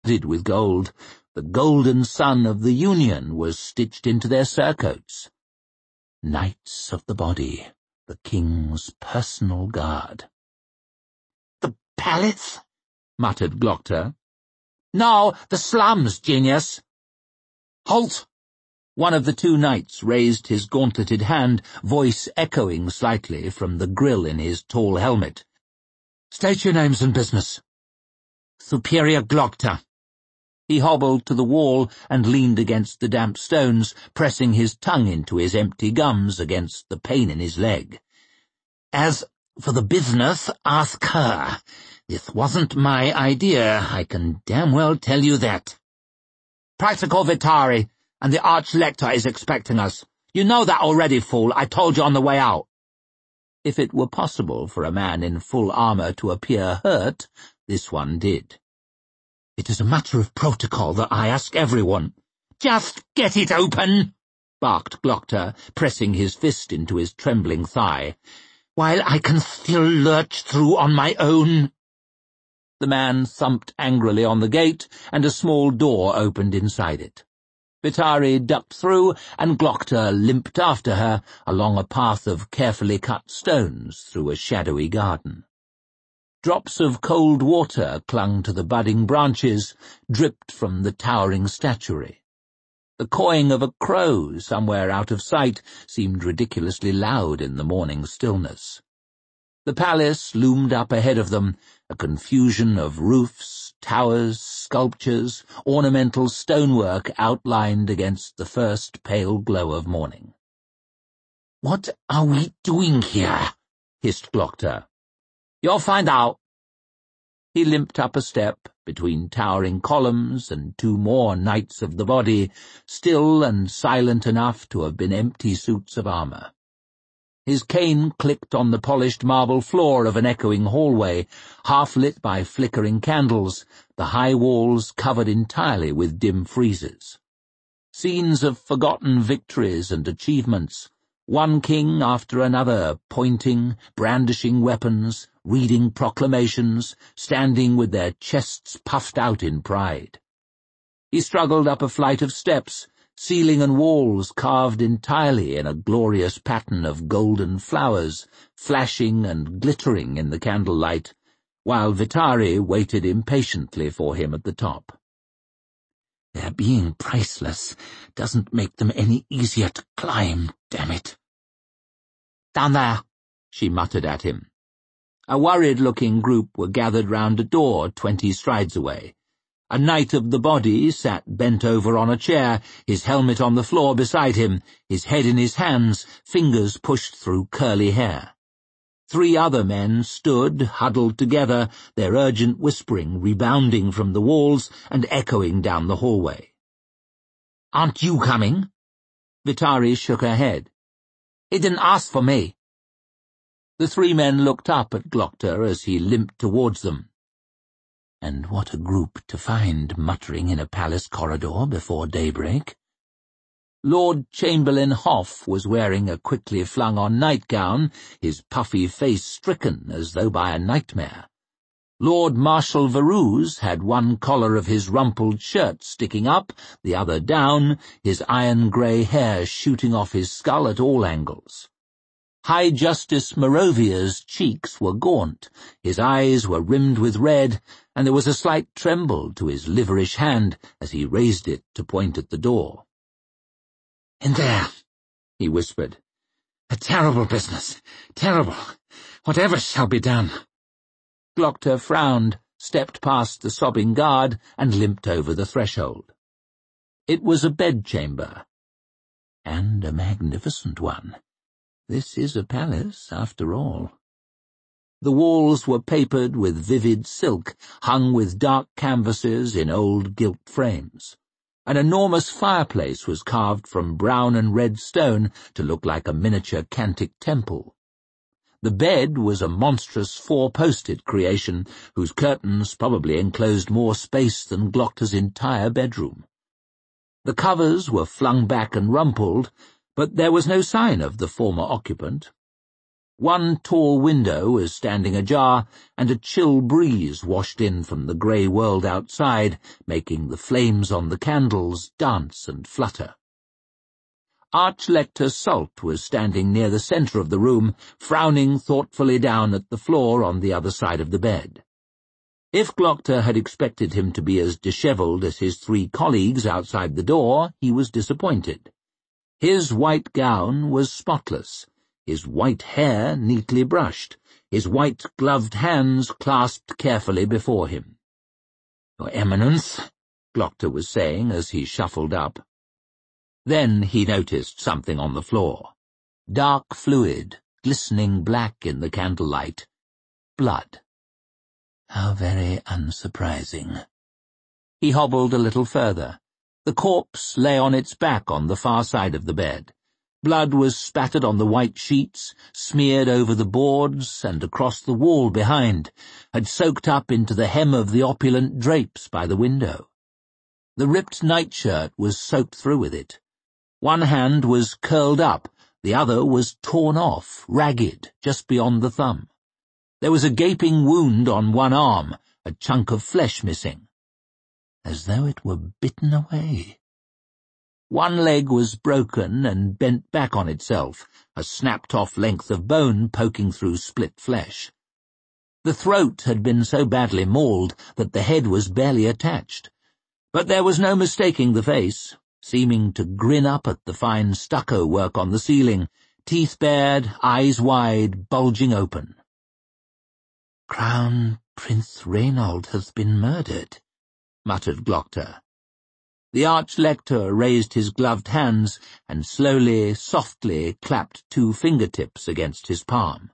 studded with gold. The golden sun of the Union was stitched into their surcoats. Knights of the Body, the king's personal guard. "The palace?" muttered Glokta. "No, the slums, genius." "Halt!" One of the two knights raised his gauntleted hand, voice echoing slightly from the grill in his tall helmet. "State your names and business." "Superior Glokta." He hobbled to the wall and leaned against the damp stones, pressing his tongue into his empty gums against the pain in his leg. "As for the business, ask her. This wasn't my idea, I can damn well tell you that." "Practical Vitari, and the Archlector is expecting us. You know that already, fool. I told you on the way out." If it were possible for a man in full armor to appear hurt, this one did. "It is a matter of protocol that I ask everyone." "Just get it open," barked Glokta, pressing his fist into his trembling thigh, "while I can still lurch through on my own." The man thumped angrily on the gate, and a small door opened inside it. Vitari ducked through, and Glokta limped after her along a path of carefully cut stones through a shadowy garden. Drops of cold water clung to the budding branches, dripped from the towering statuary. The cawing of a crow somewhere out of sight seemed ridiculously loud in the morning stillness. The palace loomed up ahead of them, a confusion of roofs, towers, sculptures, ornamental stonework outlined against the first pale glow of morning. "What are we doing here?" hissed Glokta. "You'll find out." He limped up a step between towering columns and two more Knights of the Body, still and silent enough to have been empty suits of armor. His cane clicked on the polished marble floor of an echoing hallway, half-lit by flickering candles, the high walls covered entirely with dim friezes. Scenes of forgotten victories and achievements, one king after another pointing, brandishing weapons, reading proclamations, standing with their chests puffed out in pride. He struggled up a flight of steps, ceiling and walls carved entirely in a glorious pattern of golden flowers, flashing and glittering in the candlelight, while Vitari waited impatiently for him at the top. "Their being priceless doesn't make them any easier to climb, damn it." "Down there," she muttered at him. A worried-looking group were gathered round a door 20 strides away. A Knight of the Body sat bent over on a chair, his helmet on the floor beside him, his head in his hands, fingers pushed through curly hair. 3 other men stood, huddled together, their urgent whispering rebounding from the walls and echoing down the hallway. "Aren't you coming?" Vitari shook her head. "He didn't ask for me." The 3 men looked up at Glokta as he limped towards them. And what a group to find muttering in a palace corridor before daybreak. Lord Chamberlain Hoff was wearing a quickly flung-on nightgown, his puffy face stricken as though by a nightmare. Lord Marshal Varuz had one collar of his rumpled shirt sticking up, the other down, his iron-grey hair shooting off his skull at all angles. High Justice Moravia's cheeks were gaunt, his eyes were rimmed with red, and there was a slight tremble to his liverish hand as he raised it to point at the door. "In there," he whispered. "A terrible business, terrible. Whatever shall be done?" Glokta frowned, stepped past the sobbing guard, and limped over the threshold. It was a bedchamber, and a magnificent one. This is a palace, after all. The walls were papered with vivid silk, hung with dark canvases in old gilt frames. An enormous fireplace was carved from brown and red stone to look like a miniature Cantic temple. The bed was a monstrous 4-posted creation, whose curtains probably enclosed more space than Glokta's entire bedroom. The covers were flung back and rumpled, but there was no sign of the former occupant. One tall window was standing ajar, and a chill breeze washed in from the grey world outside, making the flames on the candles dance and flutter. Arch-Lector Sult was standing near the centre of the room, frowning thoughtfully down at the floor on the other side of the bed. If Glocta had expected him to be as dishevelled as his 3 colleagues outside the door, he was disappointed. His white gown was spotless, his white hair neatly brushed, his white-gloved hands clasped carefully before him. "Your Eminence," Glocta was saying as he shuffled up. Then he noticed something on the floor. Dark fluid, glistening black in the candlelight. Blood. How very unsurprising. He hobbled a little further. The corpse lay on its back on the far side of the bed. Blood was spattered on the white sheets, smeared over the boards and across the wall behind, had soaked up into the hem of the opulent drapes by the window. The ripped nightshirt was soaked through with it. One hand was curled up, the other was torn off, ragged, just beyond the thumb. There was a gaping wound on one arm, a chunk of flesh missing. As though it were bitten away. One leg was broken and bent back on itself, a snapped-off length of bone poking through split flesh. The throat had been so badly mauled that the head was barely attached. But there was no mistaking the face, seeming to grin up at the fine stucco work on the ceiling, teeth bared, eyes wide, bulging open. "Crown Prince Reynold has been murdered," muttered Glocta. The Arch-Lector raised his gloved hands and slowly, softly clapped 2 fingertips against his palm.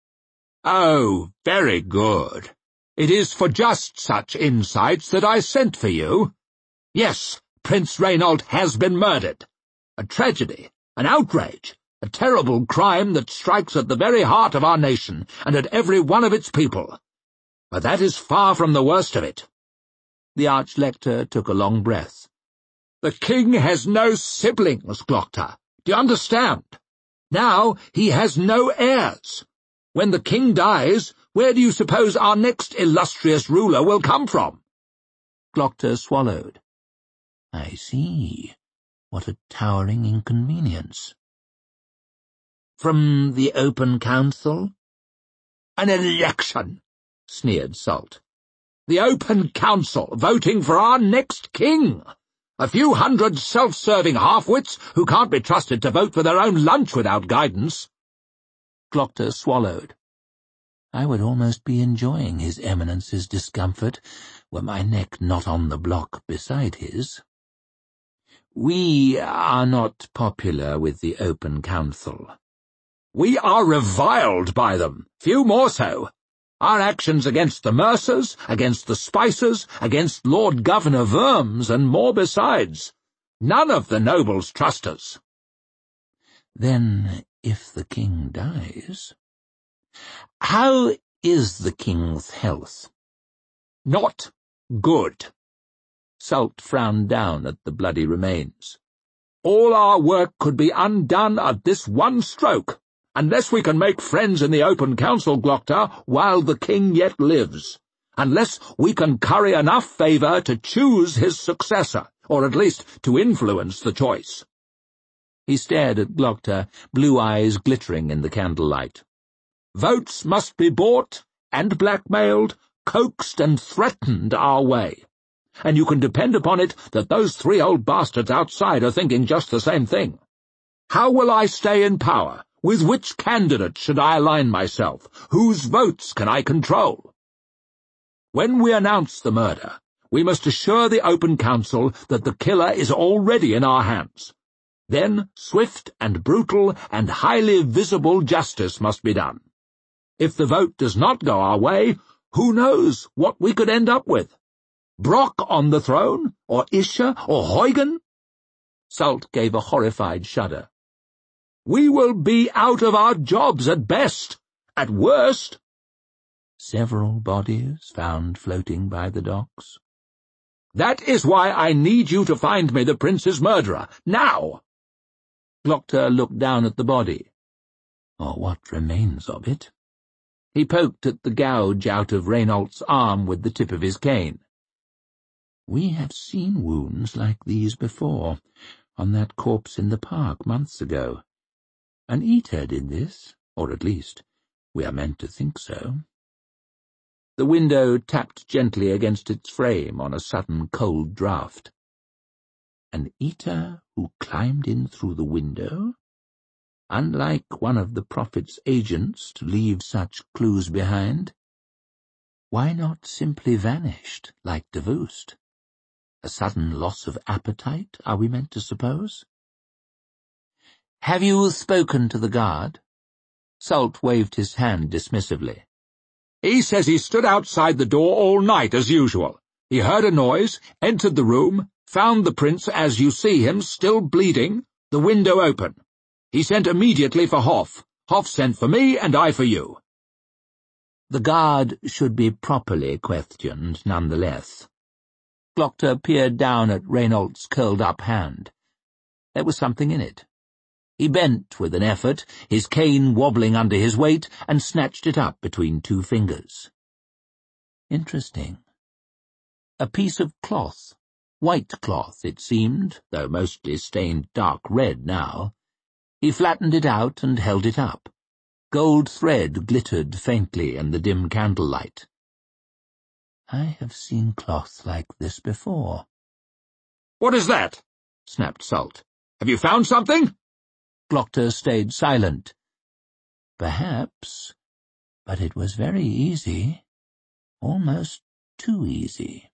"Oh, very good. It is for just such insights that I sent for you. Yes, Prince Reynold has been murdered. A tragedy, an outrage, a terrible crime that strikes at the very heart of our nation and at every one of its people. But that is far from the worst of it." The Arch-Lector took a long breath. "The king has no siblings, Glocta. Do you understand? Now he has no heirs. When the king dies, where do you suppose our next illustrious ruler will come from?" Glocta swallowed. "I see. What a towering inconvenience." "From the Open Council?" "An election," sneered Sult. "The Open Council voting for our next king. A few hundred self-serving half-wits who can't be trusted to vote for their own lunch without guidance." Glocta swallowed. "I would almost be enjoying His Eminence's discomfort were my neck not on the block beside his. We are not popular with the Open Council." "We are reviled by them, few more so. Our actions against the Mercers, against the Spicers, against Lord Governor Worms, and more besides. None of the nobles trust us." "Then, if the king dies—" "How is the king's health?" "Not good." Sult frowned down at the bloody remains. "All our work could be undone at this one stroke, unless we can make friends in the Open Council, Glocta, while the king yet lives, unless we can curry enough favour to choose his successor, or at least to influence the choice." He stared at Glocta, blue eyes glittering in the candlelight. "Votes must be bought and blackmailed, coaxed and threatened our way. And you can depend upon it that those 3 old bastards outside are thinking just the same thing. How will I stay in power? With which candidate should I align myself? Whose votes can I control? When we announce the murder, we must assure the Open Council that the killer is already in our hands. Then swift and brutal and highly visible justice must be done. If the vote does not go our way, who knows what we could end up with? Brock on the throne, or Isha, or Huygen?" Sult gave a horrified shudder. "We will be out of our jobs at best, at worst." "Several bodies found floating by the docks." "That is why I need you to find me the prince's murderer, now." Glocta looked down at the body. or what remains of it. He poked at the gouge out of Reynolt's arm with the tip of his cane. We have seen wounds like these before, on that corpse in the park months ago. An eater did this, or at least, we are meant to think so. The window tapped gently against its frame on a sudden cold draught. An eater who climbed in through the window? Unlike one of the Prophet's agents to leave such clues behind? Why not simply vanished, like Davoust? A sudden loss of appetite, are we meant to suppose? "Have you spoken to the guard?" Salt waved his hand dismissively. He says he stood outside the door all night as usual. He heard a noise, entered the room, found the prince as you see him, still bleeding, the window open. He sent immediately for Hoff. Hoff sent for me, and I for you." The guard should be properly questioned, nonetheless. Glockter peered down at Reynolt's curled-up hand. There was something in it. He bent with an effort, his cane wobbling under his weight, and snatched it up between two fingers. Interesting. A piece of cloth, white cloth it seemed, though mostly stained dark red now. He flattened it out and held it up. Gold thread glittered faintly in the dim candlelight. I have seen cloth like this before. "What is that?" snapped Salt. "Have you found something?" Glockter stayed silent. Perhaps, but it was very easy, almost too easy.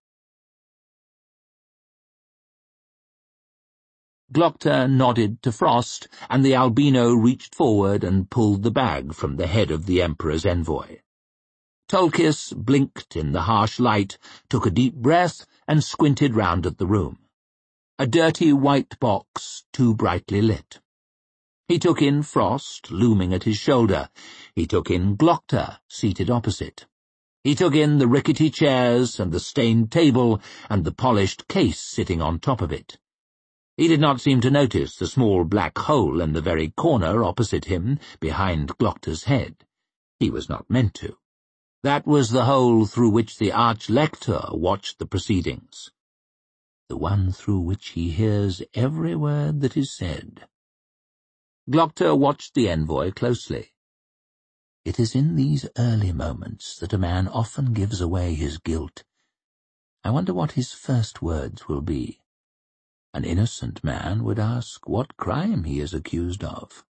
Glockter nodded to Frost, and the albino reached forward and pulled the bag from the head of the Emperor's envoy. Tolkis blinked in the harsh light, took a deep breath, and squinted round at the room. A dirty white box, too brightly lit. He took in Frost, looming at his shoulder. He took in Glockter, seated opposite. He took in the rickety chairs and the stained table and the polished case sitting on top of it. He did not seem to notice the small black hole in the very corner opposite him, behind Glockter's head. He was not meant to. That was the hole through which the Arch-Lector watched the proceedings. The one through which he hears every word that is said. Glockter watched the envoy closely. It is in these early moments that a man often gives away his guilt. I wonder what his first words will be. An innocent man would ask what crime he is accused of.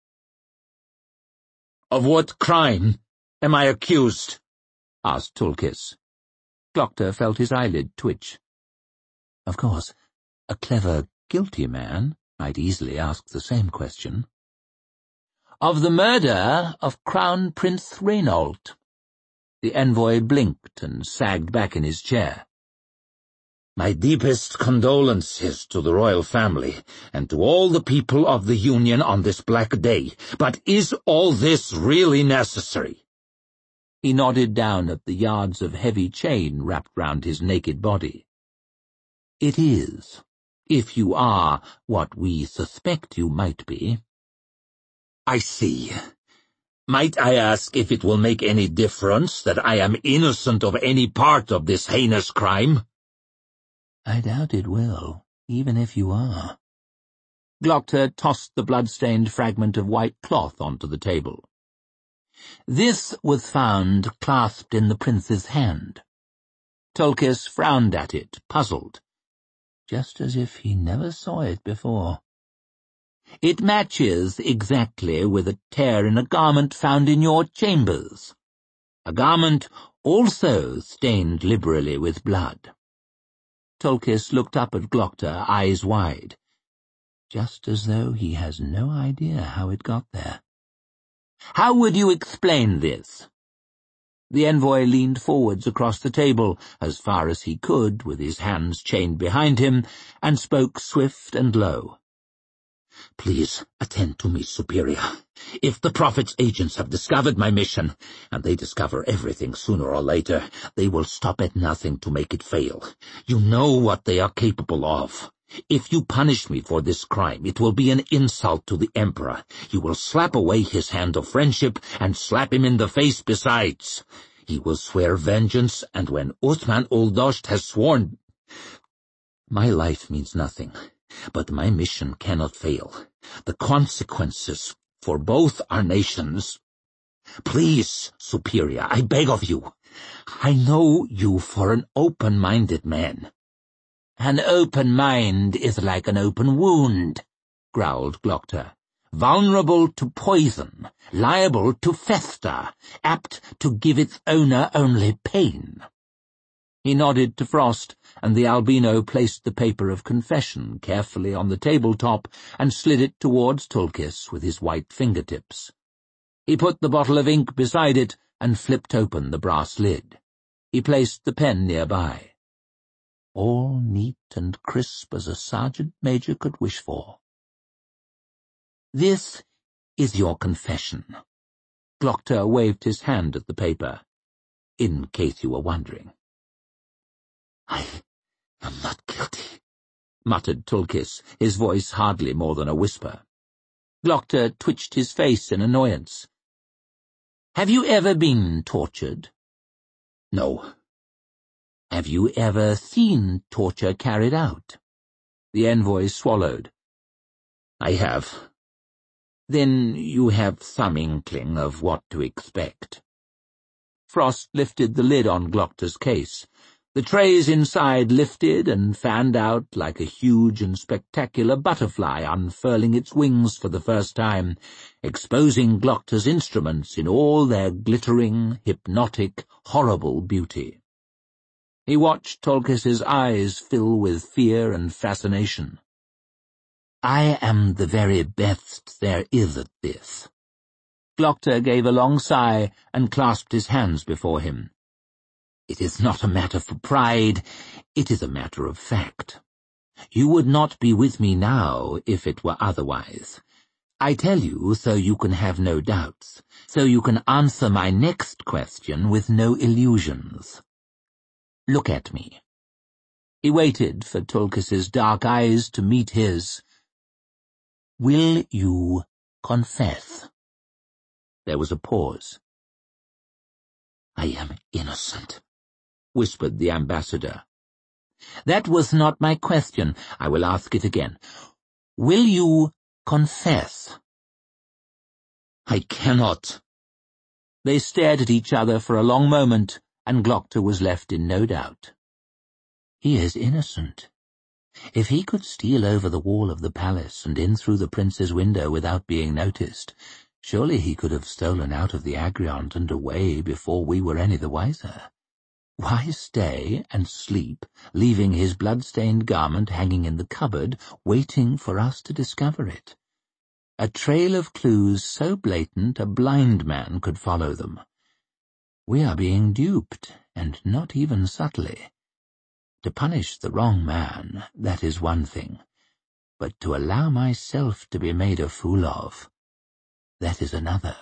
"Of what crime am I accused?" asked Tulkis. Glockter felt his eyelid twitch. Of course, a clever, guilty man might easily ask the same question. "Of the murder of Crown Prince Reynold." The envoy blinked and sagged back in his chair. "My deepest condolences to the royal family and to all the people of the Union on this black day. But is all this really necessary?" He nodded down at the yards of heavy chain wrapped round his naked body. "It is, if you are what we suspect you might be." "I see. Might I ask if it will make any difference that I am innocent of any part of this heinous crime?" "I doubt it will, even if you are." Glockter tossed the blood-stained fragment of white cloth onto the table. "This was found clasped in the prince's hand." Tolkis frowned at it, puzzled, just as if he never saw it before. "It matches exactly with a tear in a garment found in your chambers. A garment also stained liberally with blood." Tolkis looked up at Glockter, eyes wide, just as though he has no idea how it got there. "How would you explain this?" The envoy leaned forwards across the table, as far as he could, with his hands chained behind him, and spoke swift and low. "Please attend to me, Superior. If the Prophet's agents have discovered my mission, and they discover everything sooner or later, they will stop at nothing to make it fail. You know what they are capable of. If you punish me for this crime, it will be an insult to the Emperor. You will slap away his hand of friendship and slap him in the face besides. He will swear vengeance, and when Uthman ul-Dost has sworn... My life means nothing, but my mission cannot fail. The consequences for both our nations... Please, Superior, I beg of you. I know you for an open-minded man. An open mind is like an open wound, growled Glokta. Vulnerable to poison, liable to fester, apt to give its owner only pain. He nodded to Frost, and the albino placed the paper of confession carefully on the tabletop and slid it towards Tulkis with his white fingertips. He put the bottle of ink beside it and flipped open the brass lid. He placed the pen nearby. All neat and crisp as a sergeant major could wish for. This is your confession. Glokta waved his hand at the paper, in case you were wondering. I am not guilty, muttered Tulkis, his voice hardly more than a whisper. Glokta twitched his face in annoyance. Have you ever been tortured? No. Have you ever seen torture carried out? The envoy swallowed. I have. Then you have some inkling of what to expect. Frost lifted the lid on Glokta's case. The trays inside lifted and fanned out like a huge and spectacular butterfly unfurling its wings for the first time, exposing Glokta's instruments in all their glittering, hypnotic, horrible beauty. He watched Tulkis's eyes fill with fear and fascination. I am the very best there is at this. Glokta gave a long sigh and clasped his hands before him. It is not a matter for pride, it is a matter of fact. You would not be with me now if it were otherwise. I tell you so you can have no doubts, so you can answer my next question with no illusions. Look at me. He waited for Tulkis's dark eyes to meet his. Will you confess? There was a pause. I am innocent, whispered the ambassador. That was not my question. I will ask it again. Will you confess? I cannot. They stared at each other for a long moment, and Glokta was left in no doubt. He is innocent. If he could steal over the wall of the palace and in through the prince's window without being noticed, surely he could have stolen out of the Agriant and away before we were any the wiser. Why stay and sleep, leaving his blood-stained garment hanging in the cupboard, waiting for us to discover it? A trail of clues so blatant a blind man could follow them. We are being duped, and not even subtly. To punish the wrong man, that is one thing, but to allow myself to be made a fool of, that is another.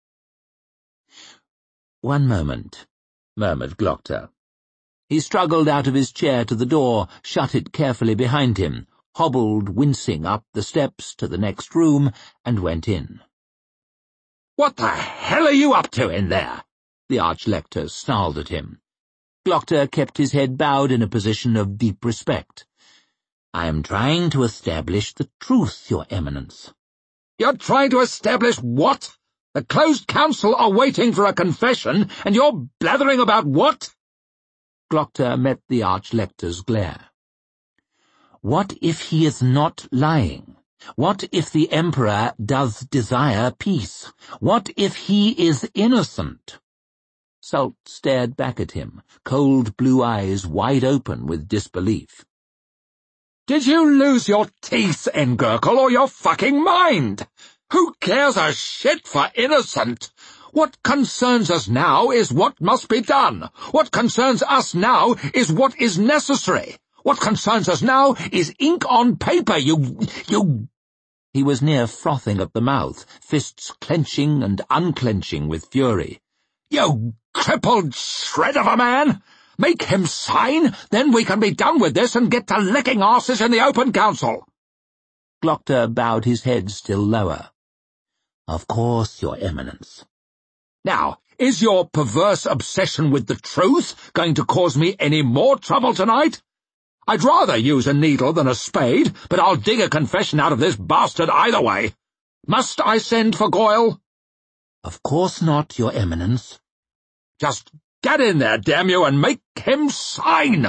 One moment, murmured Glokta. He struggled out of his chair to the door, shut it carefully behind him, hobbled wincing up the steps to the next room, and went in. What the hell are you up to in there? The Archlector snarled at him. Glokta kept his head bowed in a position of deep respect. I am trying to establish the truth, Your Eminence. You're trying to establish what? The closed council are waiting for a confession, and you're blathering about what? Glokta met the Archlector's glare. What if he is not lying? What if the Emperor does desire peace? What if he is innocent? Sult stared back at him, cold blue eyes wide open with disbelief. Did you lose your teeth, Ngurkle, or your fucking mind? Who cares a shit for innocent? What concerns us now is what must be done. What concerns us now is what is necessary. What concerns us now is ink on paper, you... He was near frothing at the mouth, fists clenching and unclenching with fury. You crippled shred of a man! Make him sign, then we can be done with this and get to licking arses in the open council." Glockter bowed his head still lower. "Of course, Your Eminence." "Now, is your perverse obsession with the truth going to cause me any more trouble tonight? I'd rather use a needle than a spade, but I'll dig a confession out of this bastard either way. Must I send for Goyle?" "Of course not, Your Eminence." "Just get in there, damn you, and make him sign!"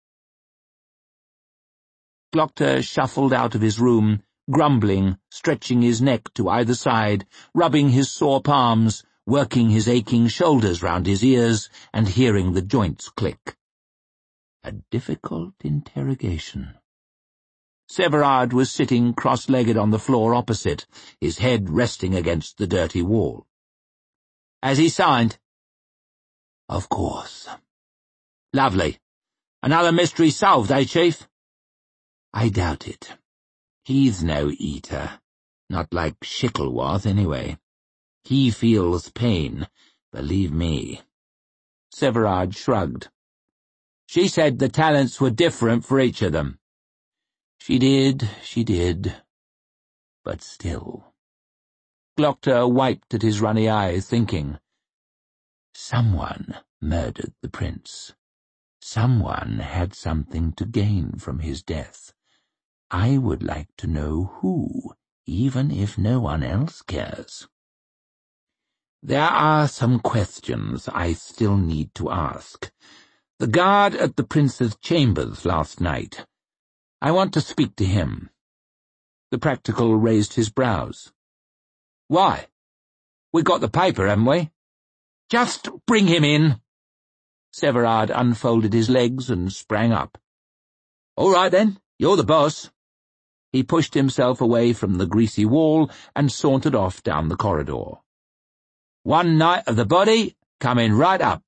Glockter shuffled out of his room, grumbling, stretching his neck to either side, rubbing his sore palms, working his aching shoulders round his ears, and hearing the joints click. A difficult interrogation. Severard was sitting cross-legged on the floor opposite, his head resting against the dirty wall. "Has he signed?" "Of course." "Lovely. Another mystery solved, eh, Chief?" "I doubt it. He's no eater. Not like Shickleworth, anyway. He feels pain, believe me." Severard shrugged. "She said the talents were different for each of them." She did. But still. Glockter wiped at his runny eyes, thinking. Someone murdered the prince. Someone had something to gain from his death. I would like to know who, even if no one else cares. There are some questions I still need to ask. The guard at the prince's chambers last night. I want to speak to him." The practical raised his brows. "Why? We got the paper, haven't we?" "Just bring him in." Severard unfolded his legs and sprang up. "All right, then. You're the boss." He pushed himself away from the greasy wall and sauntered off down the corridor. "One night of the body, coming right up."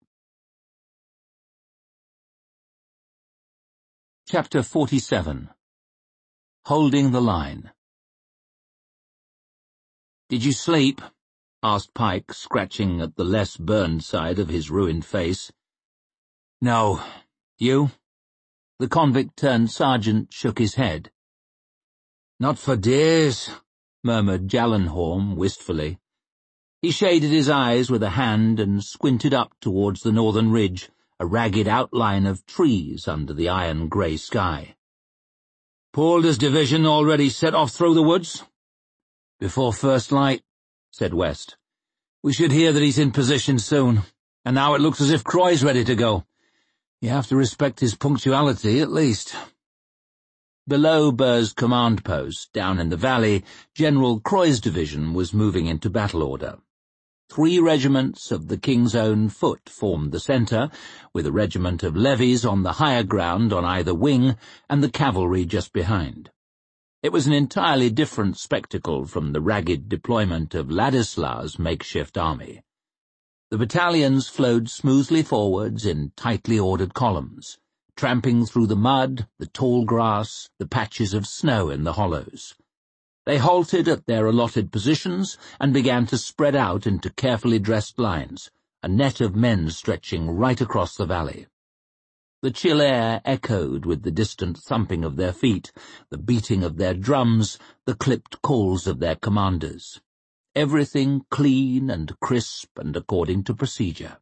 Chapter 47. Holding the Line. "Did you sleep?" asked Pike, scratching at the less burned side of his ruined face. "No. You?" The convict-turned sergeant shook his head. "Not for days," murmured Jallenhorm wistfully. He shaded his eyes with a hand and squinted up towards the northern ridge, a ragged outline of trees under the iron-grey sky. "Polder's division already set off through the woods?" "Before first light," said West. "We should hear that he's in position soon, and now it looks as if Croy's ready to go. You have to respect his punctuality, at least." Below Burr's command post, down in the valley, General Croy's division was moving into battle order. 3 regiments of the King's Own Foot formed the centre, with a regiment of levies on the higher ground on either wing, and the cavalry just behind. It was an entirely different spectacle from the ragged deployment of Ladislaw's makeshift army. The battalions flowed smoothly forwards in tightly ordered columns, tramping through the mud, the tall grass, the patches of snow in the hollows. They halted at their allotted positions and began to spread out into carefully dressed lines, a net of men stretching right across the valley. The chill air echoed with the distant thumping of their feet, the beating of their drums, the clipped calls of their commanders. Everything clean and crisp and according to procedure.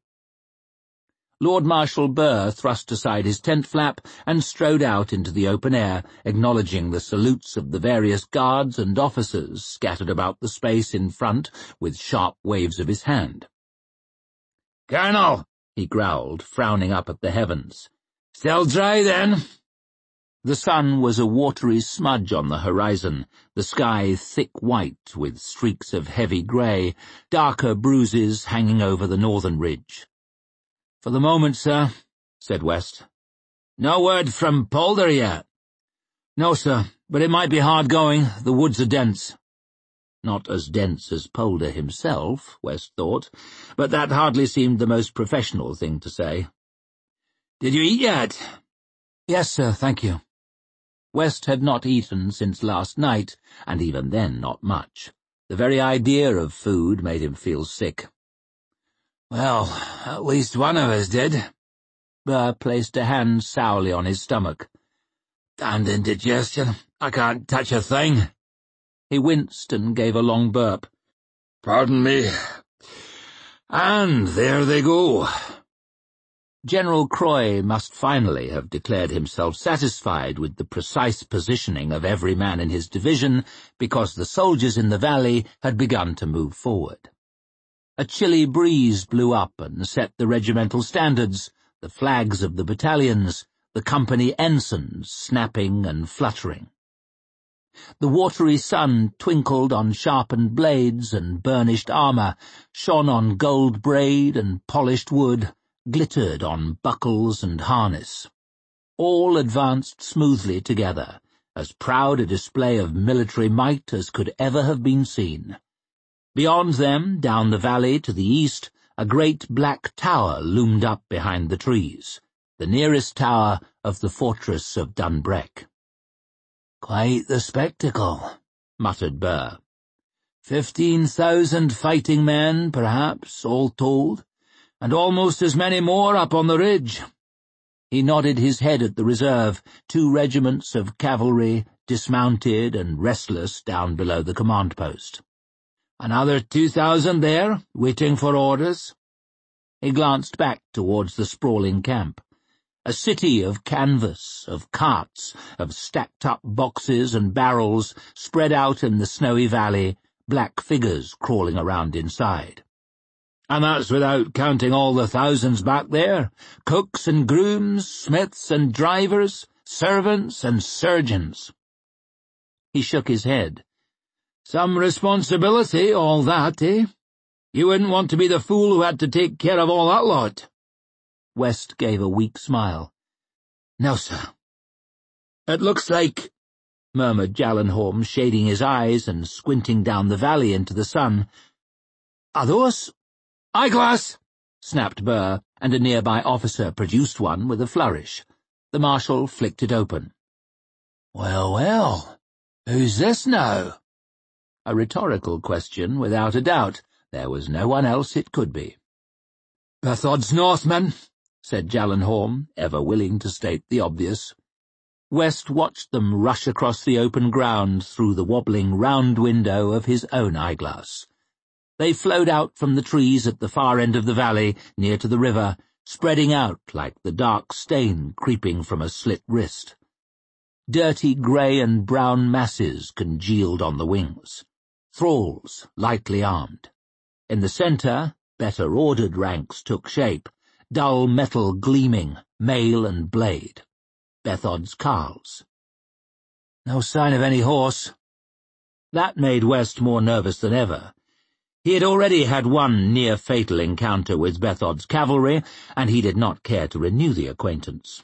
Lord Marshal Burr thrust aside his tent flap and strode out into the open air, acknowledging the salutes of the various guards and officers scattered about the space in front with sharp waves of his hand. "Colonel," he growled, frowning up at the heavens. "Still dry, then?" The sun was a watery smudge on the horizon, the sky thick white with streaks of heavy grey, darker bruises hanging over the northern ridge. "For the moment, sir," said West. "No word from Polder yet?" "No, sir, but it might be hard going. The woods are dense." Not as dense as Polder himself, West thought, but that hardly seemed the most professional thing to say. "Did you eat yet?" "Yes, sir, thank you." West had not eaten since last night, and even then not much. The very idea of food made him feel sick. "Well, at least one of us did." Burr placed a hand sourly on his stomach. "Damned indigestion. I can't touch a thing." He winced and gave a long burp. "Pardon me. And there they go." General Croy must finally have declared himself satisfied with the precise positioning of every man in his division, because the soldiers in the valley had begun to move forward. A chilly breeze blew up and set the regimental standards, the flags of the battalions, the company ensigns snapping and fluttering. The watery sun twinkled on sharpened blades and burnished armour, shone on gold braid and polished wood, glittered on buckles and harness. All advanced smoothly together, as proud a display of military might as could ever have been seen. Beyond them, down the valley to the east, a great black tower loomed up behind the trees, the nearest tower of the fortress of Dunbreck. "Quite the spectacle," muttered Burr. 15,000 fighting men, perhaps, all told, and almost as many more up on the ridge. He nodded his head at the reserve, 2 regiments of cavalry, dismounted and restless down below the command post. Another 2,000 there, waiting for orders. He glanced back towards the sprawling camp. A city of canvas, of carts, of stacked-up boxes and barrels spread out in the snowy valley, black figures crawling around inside. And that's without counting all the thousands back there, cooks and grooms, smiths and drivers, servants and surgeons. He shook his head. Some responsibility, all that, eh? You wouldn't want to be the fool who had to take care of all that lot. West gave a weak smile. No, sir. It looks like, murmured Jallenhorm, shading his eyes and squinting down the valley into the sun. Are those? Eyeglass! Snapped Burr, and a nearby officer produced one with a flourish. The marshal flicked it open. Well, well, who's this now? A rhetorical question, without a doubt. There was no one else it could be. Bethod's Northmen, said Jallenhorm, ever willing to state the obvious. West watched them rush across the open ground through the wobbling round window of his own eyeglass. They flowed out from the trees at the far end of the valley, near to the river, spreading out like the dark stain creeping from a slit wrist. Dirty grey and brown masses congealed on the wings. Thralls, lightly armed. In the centre, better ordered ranks took shape, dull metal gleaming, mail and blade. Bethod's carls. No sign of any horse. That made West more nervous than ever. He had already had one near-fatal encounter with Bethod's cavalry, and he did not care to renew the acquaintance.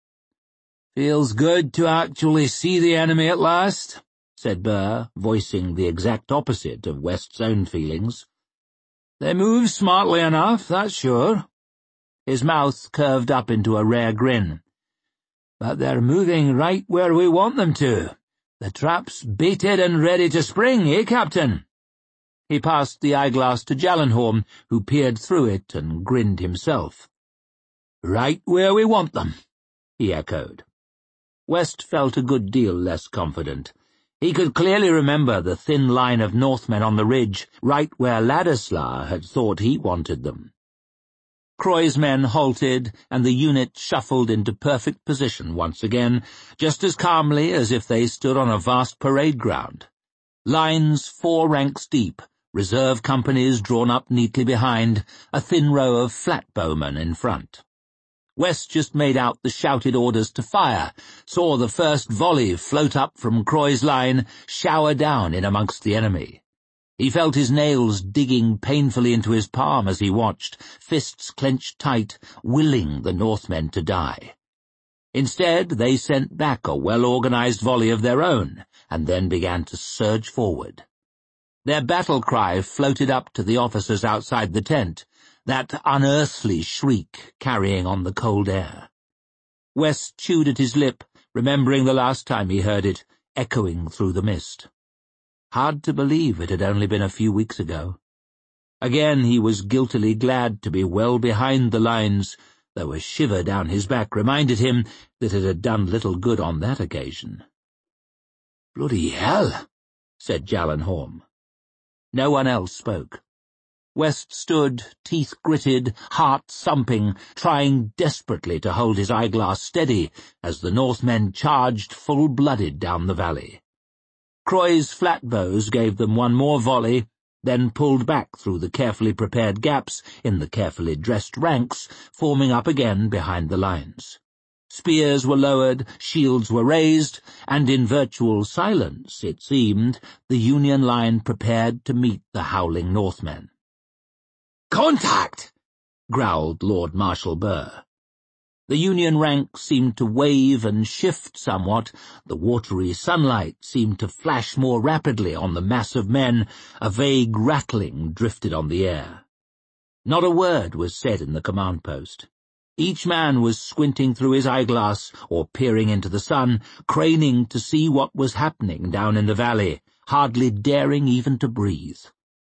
"Feels good to actually see the enemy at last," said Burr, voicing the exact opposite of West's own feelings. "They move smartly enough, that's sure." His mouth curved up into a rare grin. "But they're moving right where we want them to. The trap's baited and ready to spring, eh, Captain?" He passed the eyeglass to Jallenhorm, who peered through it and grinned himself. "Right where we want them," he echoed. West felt a good deal less confident. He could clearly remember the thin line of Northmen on the ridge, right where Ladislaw had thought he wanted them. Croy's men halted, and the unit shuffled into perfect position once again, just as calmly as if they stood on a vast parade ground. Lines 4 ranks deep, reserve companies drawn up neatly behind, a thin row of flatbowmen in front. West just made out the shouted orders to fire, saw the first volley float up from Croy's line, shower down in amongst the enemy. He felt his nails digging painfully into his palm as he watched, fists clenched tight, willing the Northmen to die. Instead, they sent back a well-organized volley of their own, and then began to surge forward. Their battle cry floated up to the officers outside the tent, that unearthly shriek carrying on the cold air. West chewed at his lip, remembering the last time he heard it, echoing through the mist. Hard to believe it had only been a few weeks ago. Again he was guiltily glad to be well behind the lines, though a shiver down his back reminded him that it had done little good on that occasion. "Bloody hell," said Jallenhorm. No one else spoke. West stood, teeth gritted, heart thumping, trying desperately to hold his eyeglass steady as the Northmen charged full-blooded down the valley. Croy's flatbows gave them one more volley, then pulled back through the carefully prepared gaps in the carefully dressed ranks, forming up again behind the lines. Spears were lowered, shields were raised, and in virtual silence, it seemed, the Union line prepared to meet the howling Northmen. "Contact!" growled Lord Marshal Burr. The Union ranks seemed to wave and shift somewhat, the watery sunlight seemed to flash more rapidly on the mass of men, a vague rattling drifted on the air. Not a word was said in the command post. Each man was squinting through his eyeglass or peering into the sun, craning to see what was happening down in the valley, hardly daring even to breathe.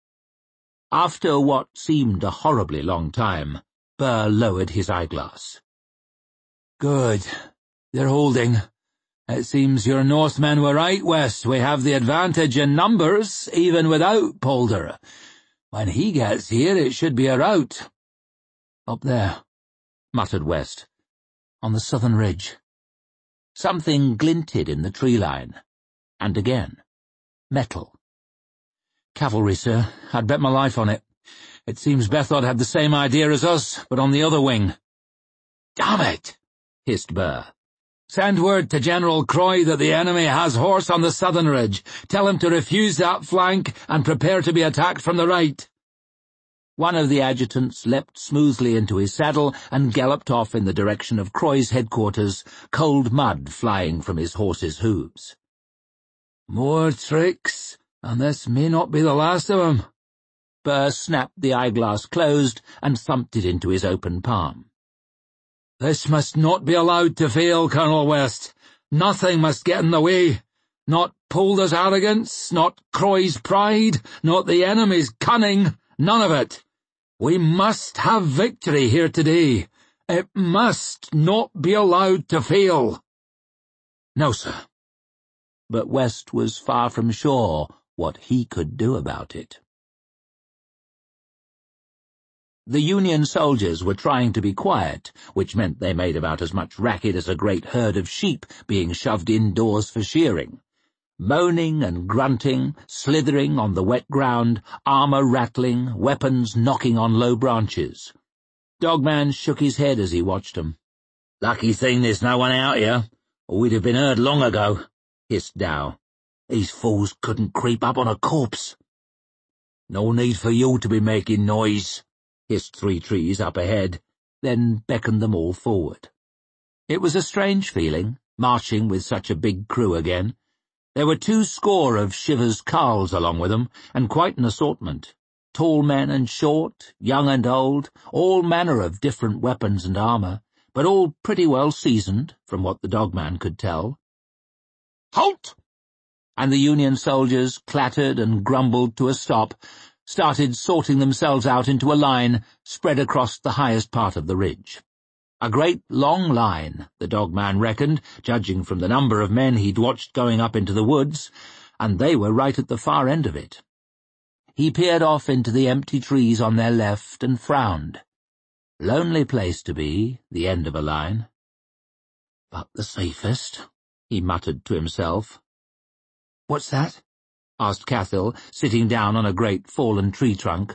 After what seemed a horribly long time, Burr lowered his eyeglass. "Good. They're holding. It seems your Northmen were right, West. We have the advantage in numbers, even without Polder. When he gets here, it should be a rout." "Up there," muttered West, "on the southern ridge." Something glinted in the tree line. And again. Metal. "Cavalry, sir. I'd bet my life on it. It seems Bethod had the same idea as us, but on the other wing." "Damn it!" hissed Burr. "Send word to General Croy that the enemy has horse on the southern ridge. Tell him to refuse that flank and prepare to be attacked from the right." One of the adjutants leapt smoothly into his saddle and galloped off in the direction of Croy's headquarters, cold mud flying from his horse's hooves. "More tricks, and this may not be the last of 'em." Burr snapped the eyeglass closed and thumped it into his open palm. "This must not be allowed to fail, Colonel West. Nothing must get in the way. Not Polder's arrogance, not Croy's pride, not the enemy's cunning, none of it. We must have victory here today. It must not be allowed to fail." "No, sir." But West was far from sure what he could do about it. The Union soldiers were trying to be quiet, which meant they made about as much racket as a great herd of sheep being shoved indoors for shearing. Moaning and grunting, slithering on the wet ground, armor rattling, weapons knocking on low branches. Dogman shook his head as he watched them. "Lucky thing there's no one out here, or we'd have been heard long ago," hissed Dow. "These fools couldn't creep up on a corpse." "No need for you to be making noise," hissed Three Trees up ahead, then beckoned them all forward. It was a strange feeling, marching with such a big crew again. There were 200 of Shiver's Carls along with them, and quite an assortment. Tall men and short, young and old, all manner of different weapons and armor, but all pretty well seasoned, from what the Dogman could tell. "Halt!" And the Union soldiers clattered and grumbled to a stop, started sorting themselves out into a line spread across the highest part of the ridge. A great long line, the Dogman reckoned, judging from the number of men he'd watched going up into the woods, and they were right at the far end of it. He peered off into the empty trees on their left and frowned. Lonely place to be, the end of a line. "But the safest," he muttered to himself. "What's that?" asked Cathil, sitting down on a great fallen tree trunk.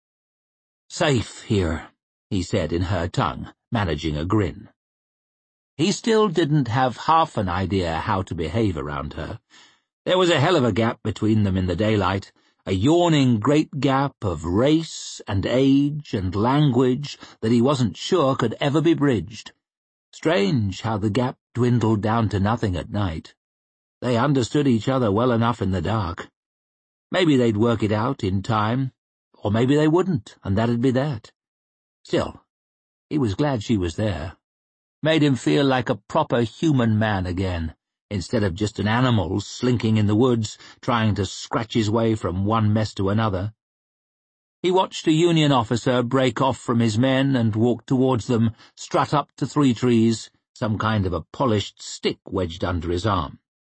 "Safe here," he said in her tongue, managing a grin. He still didn't have half an idea how to behave around her. There was a hell of a gap between them in the daylight, a yawning great gap of race and age and language that he wasn't sure could ever be bridged. Strange how the gap dwindled down to nothing at night. They understood each other well enough in the dark. Maybe they'd work it out in time, or maybe they wouldn't, and that'd be that. Still, he was glad she was there. Made him feel like a proper human man again, instead of just an animal slinking in the woods, trying to scratch his way from one mess to another. He watched a Union officer break off from his men and walk towards them, strut up to Three Trees, some kind of a polished stick wedged under his arm.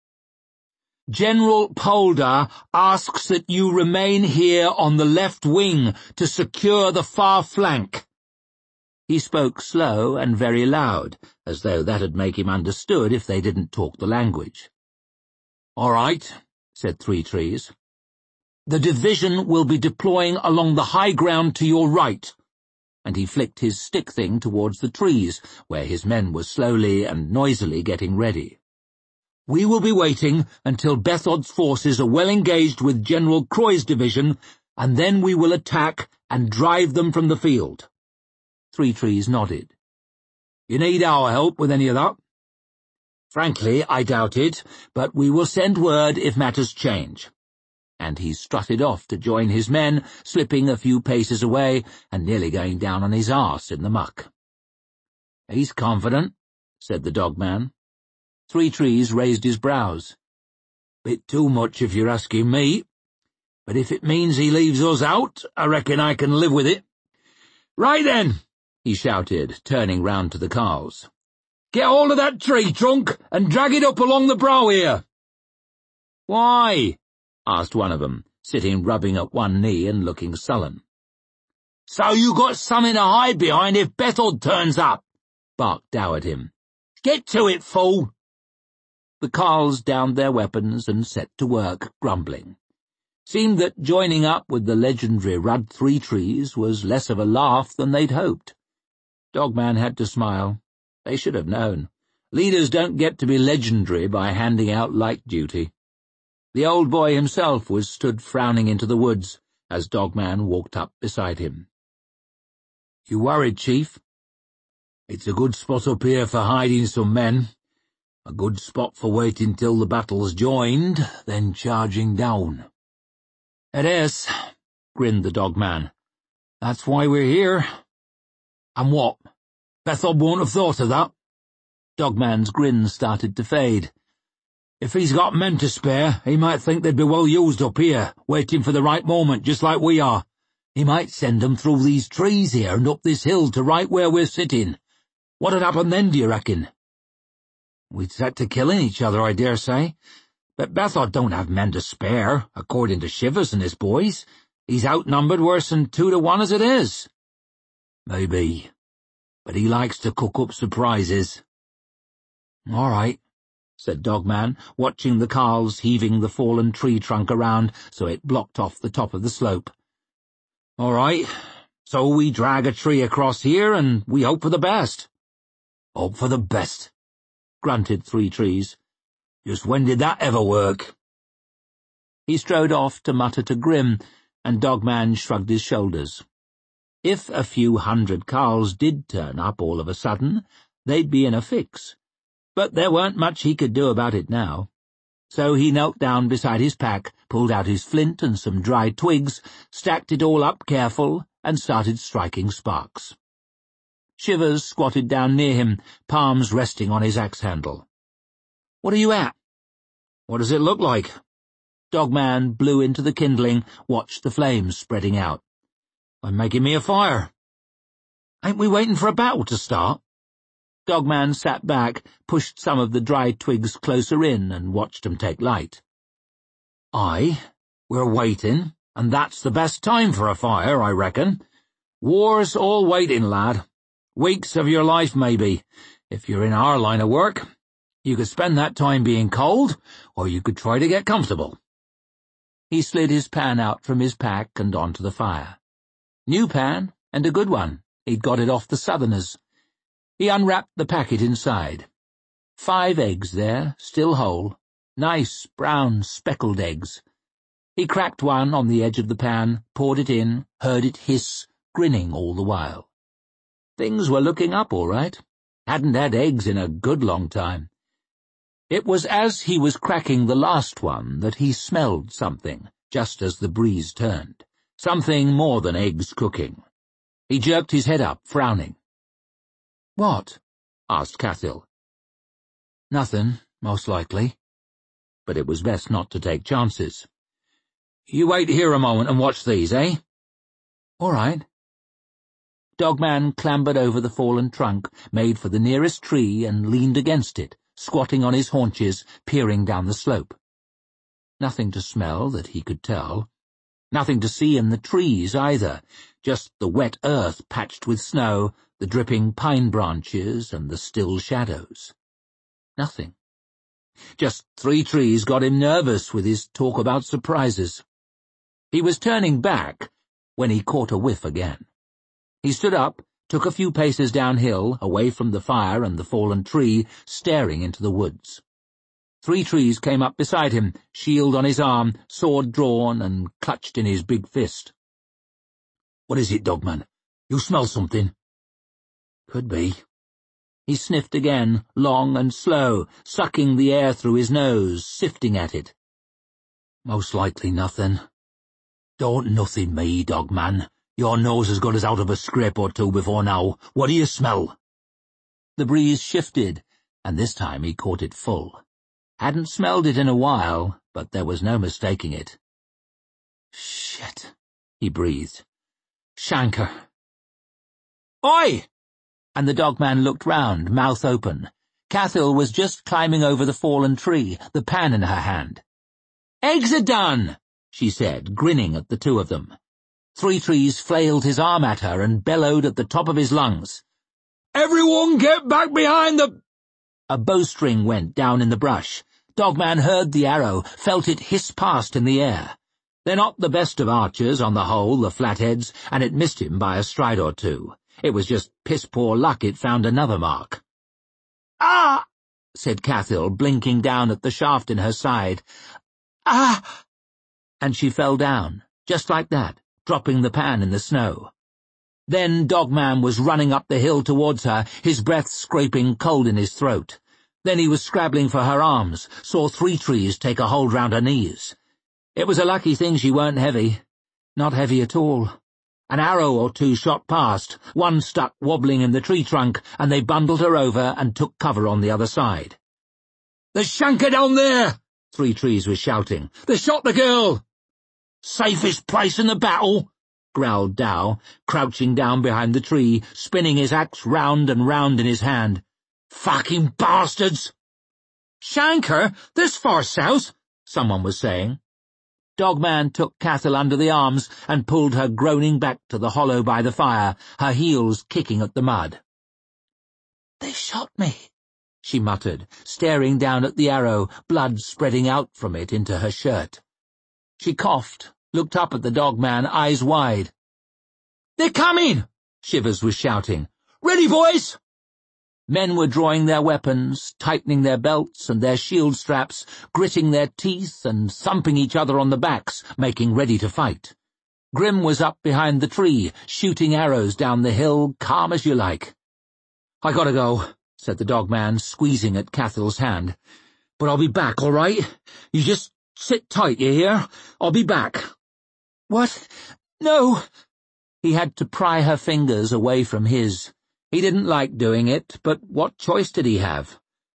"General Polder asks that you remain here on the left wing to secure the far flank." He spoke slow and very loud, as though that'd make him understood if they didn't talk the language. "All right," said Three Trees. "The division will be deploying along the high ground to your right," and he flicked his stick thing towards the trees, where his men were slowly and noisily getting ready. "We will be waiting until Bethod's forces are well engaged with General Croy's division, and then we will attack and drive them from the field." Three Trees nodded. "You need our help with any of that?" "Frankly, I doubt it, but we will send word if matters change." And he strutted off to join his men, slipping a few paces away and nearly going down on his arse in the muck. "He's confident," said the dogman. Three Trees raised his brows. "Bit too much if you're asking me, but if it means he leaves us out, I reckon I can live with it." "Right then," he shouted, turning round to the Carls. "Get hold of that tree trunk and drag it up along the brow here." "Why?" asked one of them, sitting rubbing at one knee and looking sullen. "So you got something to hide behind if Bethod turns up," barked Dow at him. "Get to it, fool!" The Carls downed their weapons and set to work, grumbling. Seemed that joining up with the legendary Rudd Three Trees was less of a laugh than they'd hoped. Dogman had to smile. They should have known. Leaders don't get to be legendary by handing out light duty. The old boy himself was stood frowning into the woods as Dogman walked up beside him. "You worried, Chief?" "It's a good spot up here for hiding some men. A good spot for waiting till the battle's joined, then charging down." "It is," grinned the dogman. "That's why we're here." "And what? Bethod won't have thought of that?" Dogman's grin started to fade. "If he's got men to spare, he might think they'd be well used up here, waiting for the right moment, just like we are. He might send them through these trees here and up this hill to right where we're sitting. What'd happen then, do you reckon?" "We'd set to killing each other, I dare say. But Bethod don't have men to spare, according to Shivers and his boys. He's outnumbered worse than 2-1 as it is." "Maybe, but he likes to cook up surprises." "All right," said Dogman, watching the Carls heaving the fallen tree trunk around so it blocked off the top of the slope. "All right, so we drag a tree across here and we hope for the best." "Hope for the best," grunted Three Trees. "Just when did that ever work?" He strode off to mutter to Grim, and Dogman shrugged his shoulders. If a few hundred Carls did turn up all of a sudden, they'd be in a fix. But there weren't much he could do about it now. So he knelt down beside his pack, pulled out his flint and some dry twigs, stacked it all up careful, and started striking sparks. Shivers squatted down near him, palms resting on his axe-handle. "What are you at?" "What does it look like?" Dogman blew into the kindling, watched the flames spreading out. "I'm making me a fire." "Ain't we waiting for a battle to start?" Dogman sat back, pushed some of the dry twigs closer in, and watched 'em take light. "Aye, we're waiting, and that's the best time for a fire, I reckon. War's all waiting, lad. Weeks of your life, maybe, if you're in our line of work. You could spend that time being cold, or you could try to get comfortable." He slid his pan out from his pack and onto the fire. New pan, and a good one. He'd got it off the Southerners. He unwrapped the packet inside. 5 eggs there, still whole. Nice, brown, speckled eggs. He cracked one on the edge of the pan, poured it in, heard it hiss, grinning all the while. Things were looking up all right. Hadn't had eggs in a good long time. It was as he was cracking the last one that he smelled something, just as the breeze turned. Something more than eggs cooking. He jerked his head up, frowning. "What?" asked Cathil. "Nothing, most likely." But it was best not to take chances. "You wait here a moment and watch these, eh?" "All right." Dogman clambered over the fallen trunk, made for the nearest tree, and leaned against it, squatting on his haunches, peering down the slope. Nothing to smell that he could tell. Nothing to see in the trees, either, just the wet earth patched with snow, the dripping pine branches, and the still shadows. Nothing. Just 3 trees got him nervous with his talk about surprises. He was turning back when he caught a whiff again. He stood up, took a few paces downhill, away from the fire and the fallen tree, staring into the woods. 3 trees came up beside him, shield on his arm, sword drawn and clutched in his big fist. "What is it, Dogman? You smell something?" "Could be." He sniffed again, long and slow, sucking the air through his nose, sifting at it. "Most likely nothing." "Don't nothing me, Dogman. Your nose has got us out of a scrape or 2 before now. What do you smell?" The breeze shifted, and this time he caught it full. Hadn't smelled it in a while, but there was no mistaking it. "Shit," he breathed. "Shanker." "Oi!" And the Dogman looked round, mouth open. Cathil was just climbing over the fallen tree, the pan in her hand. "Eggs are done," she said, grinning at the 2 of them. 3 trees flailed his arm at her and bellowed at the top of his lungs. "Everyone get back behind the—" A bowstring went down in the brush. Dogman heard the arrow, felt it hiss past in the air. They're not the best of archers, on the whole, the Flatheads, and it missed him by a stride or 2. It was just piss-poor luck it found another mark. "Ah!" said Cathil, blinking down at the shaft in her side. "Ah!" And she fell down, just like that, dropping the pan in the snow. Then Dogman was running up the hill towards her, his breath scraping cold in his throat. Then he was scrabbling for her arms, saw 3 trees take a hold round her knees. It was a lucky thing she weren't heavy. Not heavy at all. An arrow or 2 shot past, one stuck wobbling in the tree trunk, and they bundled her over and took cover on the other side. "There's Shanker down there!" 3 trees was shouting. "They shot the girl!" "Safest place in the battle," growled Dow, crouching down behind the tree, spinning his axe round and round in his hand. "Fucking bastards!" "Shanker, this far south," someone was saying. Dogman took Cathil under the arms and pulled her groaning back to the hollow by the fire, her heels kicking at the mud. "They shot me," she muttered, staring down at the arrow, blood spreading out from it into her shirt. She coughed, looked up at the Dogman, eyes wide. "They're coming!" Shivers was shouting. "Ready, boys!" Men were drawing their weapons, tightening their belts and their shield straps, gritting their teeth and thumping each other on the backs, making ready to fight. Grim was up behind the tree, shooting arrows down the hill, calm as you like. "I gotta go," said the Dogman, squeezing at Cathil's hand. "But I'll be back, all right? You just sit tight, you hear? I'll be back." "What? No!" He had to pry her fingers away from his. He didn't like doing it, but what choice did he have?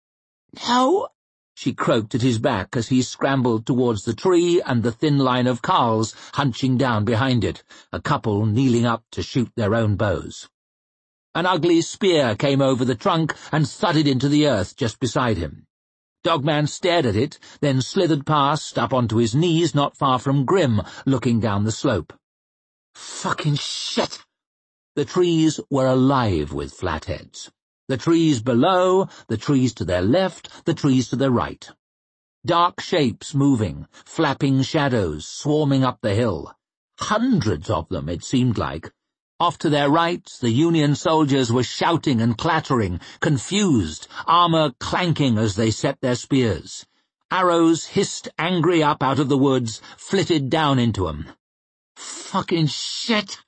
"No," she croaked at his back as he scrambled towards the tree and the thin line of carles hunching down behind it, a couple kneeling up to shoot their own bows. An ugly spear came over the trunk and thudded into the earth just beside him. Dogman stared at it, then slithered past, up onto his knees not far from Grim, looking down the slope. Fucking shit! The trees were alive with Flatheads. The trees below, the trees to their left, the trees to their right. Dark shapes moving, flapping shadows swarming up the hill. Hundreds of them, it seemed like. Off to their right, the Union soldiers were shouting and clattering, confused, armor clanking as they set their spears. Arrows hissed angry up out of the woods, flitted down into 'em. Fucking shit!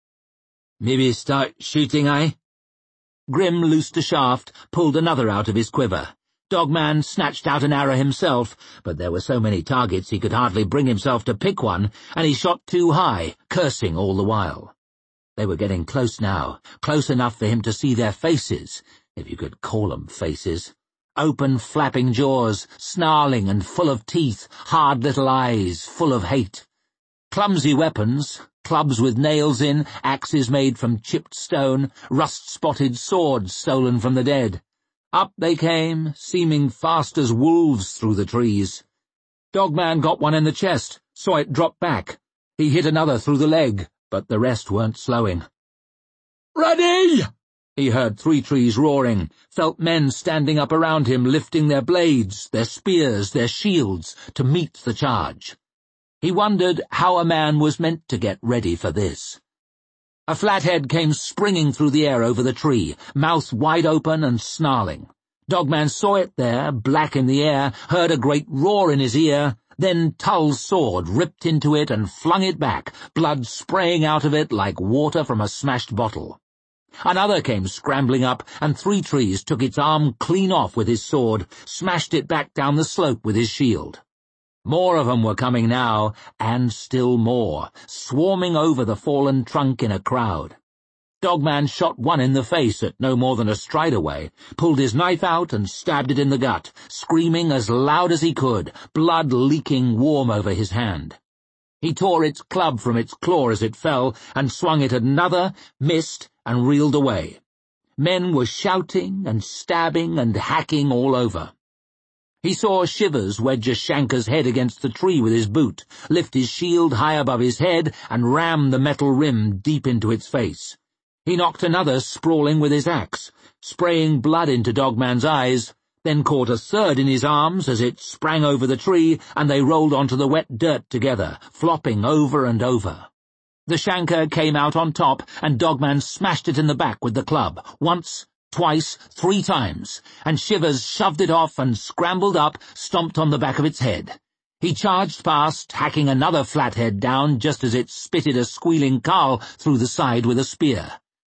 "Maybe start shooting, eh?" Grim loosed a shaft, pulled another out of his quiver. Dogman snatched out an arrow himself, but there were so many targets he could hardly bring himself to pick one, and he shot too high, cursing all the while. They were getting close now, close enough for him to see their faces, if you could call 'em faces. Open, flapping jaws, snarling and full of teeth, hard little eyes, full of hate. Clumsy weapons, clubs with nails in, axes made from chipped stone, rust-spotted swords stolen from the dead. Up they came, seeming fast as wolves through the trees. Dogman got one in the chest, saw it drop back. He hit another through the leg, but the rest weren't slowing. "Ready!" He heard Three Trees roaring, felt men standing up around him lifting their blades, their spears, their shields, to meet the charge. He wondered how a man was meant to get ready for this. A flathead came springing through the air over the tree, mouth wide open and snarling. Dogman saw it there, black in the air, heard a great roar in his ear, then Tull's sword ripped into it and flung it back, blood spraying out of it like water from a smashed bottle. Another came scrambling up, and Three Trees took its arm clean off with his sword, smashed it back down the slope with his shield. More of them were coming now, and still more, swarming over the fallen trunk in a crowd. Dogman shot one in the face at no more than a stride away, pulled his knife out and stabbed it in the gut, screaming as loud as he could, blood leaking warm over his hand. He tore its club from its claw as it fell, and swung it at another, missed, and reeled away. Men were shouting and stabbing and hacking all over. He saw Shivers wedge a Shanker's head against the tree with his boot, lift his shield high above his head, and ram the metal rim deep into its face. He knocked another sprawling with his axe, spraying blood into Dogman's eyes, then caught a third in his arms as it sprang over the tree, and they rolled onto the wet dirt together, flopping over and over. The Shanker came out on top, and Dogman smashed it in the back with the club, once, twice, 3 times, and Shivers shoved it off and scrambled up, stomped on the back of its head. He charged past, hacking another flathead down just as it spitted a squealing Carl through the side with a spear.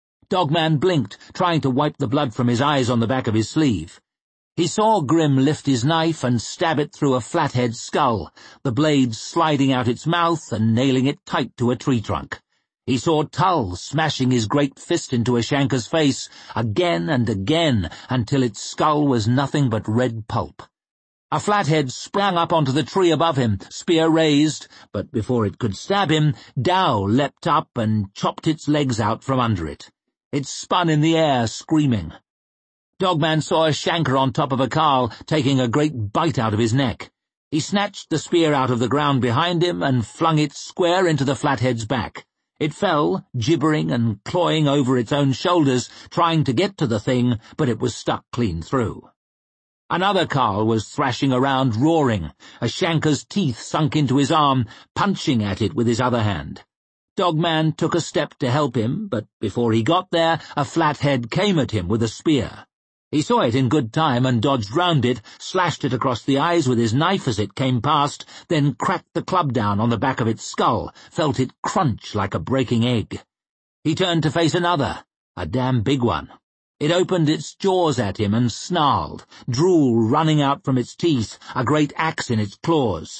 Dogman blinked, trying to wipe the blood from his eyes on the back of his sleeve. He saw Grim lift his knife and stab it through a flathead's skull, the blade sliding out its mouth and nailing it tight to a tree trunk. He saw Tull smashing his great fist into a Shanker's face again and again until its skull was nothing but red pulp. A flathead sprang up onto the tree above him, spear raised, but before it could stab him, Dow leapt up and chopped its legs out from under it. It spun in the air, screaming. Dogman saw a Shanker on top of a Carl, taking a great bite out of his neck. He snatched the spear out of the ground behind him and flung it square into the flathead's back. It fell, gibbering and clawing over its own shoulders, trying to get to the thing, but it was stuck clean through. Another Carl was thrashing around, roaring, a Shanker's teeth sunk into his arm, punching at it with his other hand. Dogman took a step to help him, but before he got there, a flathead came at him with a spear. He saw it in good time and dodged round it, slashed it across the eyes with his knife as it came past, then cracked the club down on the back of its skull, felt it crunch like a breaking egg. He turned to face another, a damn big one. It opened its jaws at him and snarled, drool running out from its teeth, a great axe in its claws.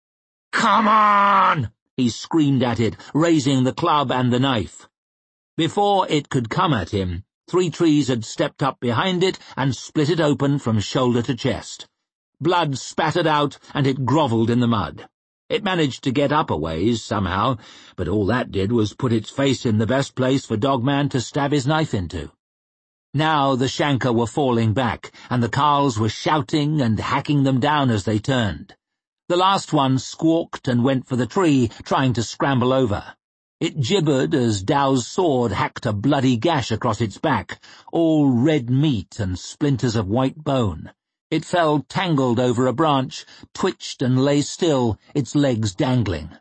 "Come on!" he screamed at it, raising the club and the knife. Before it could come at him, Three Trees had stepped up behind it and split it open from shoulder to chest. Blood spattered out, and it grovelled in the mud. It managed to get up a ways, somehow, but all that did was put its face in the best place for Dogman to stab his knife into. Now the Shanker were falling back, and the Carls were shouting and hacking them down as they turned. The last one squawked and went for the tree, trying to scramble over. It gibbered as Dow's sword hacked a bloody gash across its back, all red meat and splinters of white bone. It fell tangled over a branch, twitched and lay still, its legs dangling.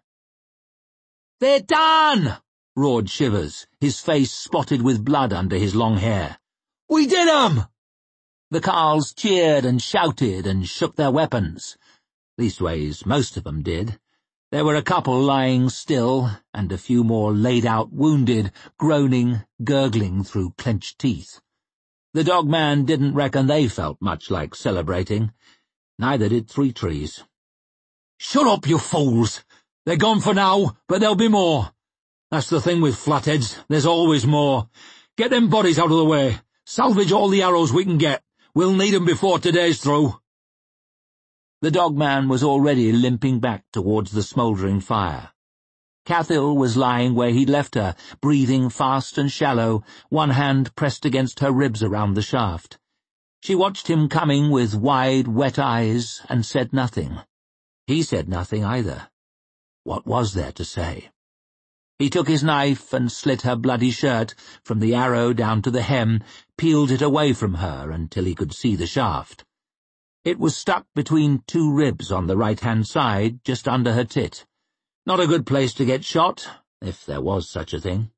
"They're done!" roared Shivers, his face spotted with blood under his long hair. "We did 'em!" The Carls cheered and shouted and shook their weapons. Leastways, most of them did. There were a couple lying still, and a few more laid out wounded, groaning, gurgling through clenched teeth. The Dogman didn't reckon they felt much like celebrating. Neither did Three Trees. "Shut up, you fools! They're gone for now, but there'll be more. That's the thing with flatheads, there's always more. Get them bodies out of the way. Salvage all the arrows we can get. We'll need 'em before today's through." The Dogman was already limping back towards the smouldering fire. Cathill was lying where he'd left her, breathing fast and shallow, one hand pressed against her ribs around the shaft. She watched him coming with wide, wet eyes and said nothing. He said nothing either. What was there to say? He took his knife and slit her bloody shirt from the arrow down to the hem, peeled it away from her until he could see the shaft. It was stuck between two ribs on the right-hand side, just under her tit. Not a good place to get shot, if there was such a thing.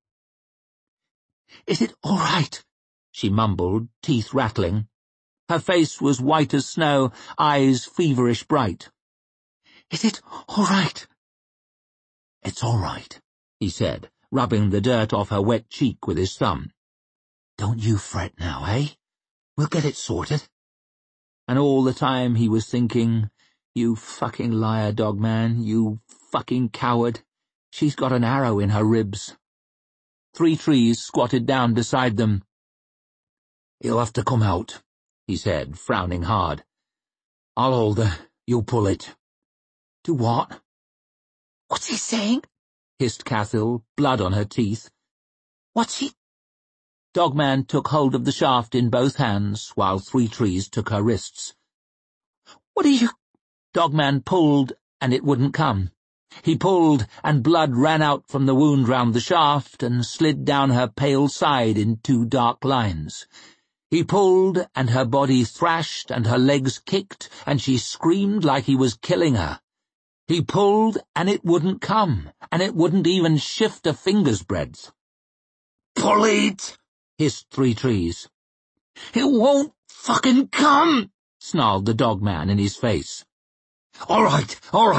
"Is it all right?" she mumbled, teeth rattling. Her face was white as snow, eyes feverish bright. "Is it all right?" "It's all right," he said, rubbing the dirt off her wet cheek with his thumb. "Don't you fret now, eh? We'll get it sorted." And all the time he was thinking, "You fucking liar, Dogman, you fucking coward. She's got an arrow in her ribs." Three Trees squatted down beside them. "You'll have to come out," he said, frowning hard. "I'll hold her. You pull it." "Do what?" "What's he saying?" hissed Cathill, blood on her teeth. "What's he—" Dogman took hold of the shaft in both hands, while Three Trees took her wrists. "What are you—" Dogman pulled, and it wouldn't come. He pulled, and blood ran out from the wound round the shaft and slid down her pale side in two dark lines. He pulled, and her body thrashed, and her legs kicked, and she screamed like he was killing her. He pulled, and it wouldn't come, and it wouldn't even shift a finger's breadth. "Pull it!" hissed Three Trees. "It won't fucking come!" snarled the Dogman in his face. All right.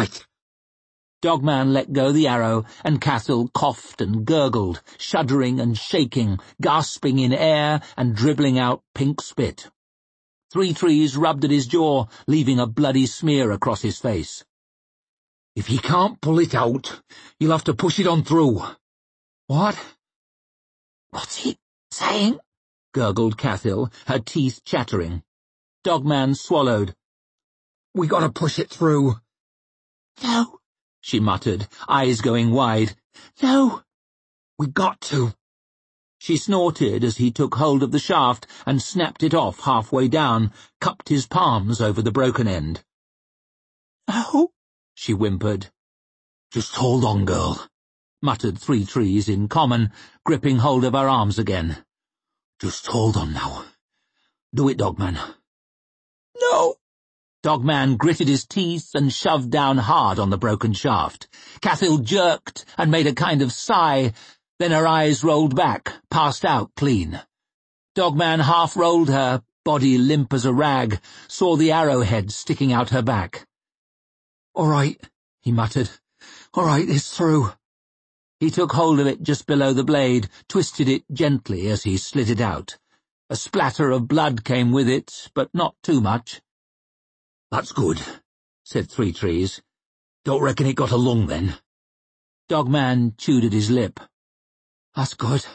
Dogman let go the arrow, and Cathill coughed and gurgled, shuddering and shaking, gasping in air and dribbling out pink spit. Three Trees rubbed at his jaw, leaving a bloody smear across his face. "If he can't pull it out, you'll have to push it on through." "What?" "What's he saying?" gurgled Cathill, her teeth chattering. Dogman swallowed. "We gotta push it through." "No," she muttered, eyes going wide. "No." "We got to." She snorted as he took hold of the shaft and snapped it off halfway down, cupped his palms over the broken end. "No," she whimpered. "Just hold on, girl," muttered Three Trees in common, gripping hold of her arms again. "Just hold on now. Do it, Dogman." "No." Dogman gritted his teeth and shoved down hard on the broken shaft. Cathill jerked and made a kind of sigh, then her eyes rolled back, passed out clean. Dogman half-rolled her, body limp as a rag, saw the arrowhead sticking out her back. "All right," he muttered. "All right, it's through." He took hold of it just below the blade, twisted it gently as he slit it out. A splatter of blood came with it, but not too much. "That's good," said Three Trees. "Don't reckon it got a lung, then?" Dogman chewed at his lip. "That's good."